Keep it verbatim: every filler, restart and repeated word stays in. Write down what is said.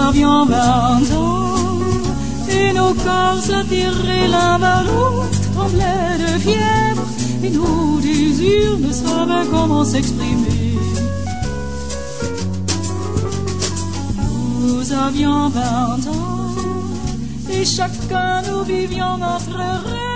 avions vingt ans, et nos corps attirés l'un vers l'autre tremblaient de fièvre, et nous désirs ne savaient comment s'exprimer. Nous avions vingt ans, et chacun nous vivions notre rêve.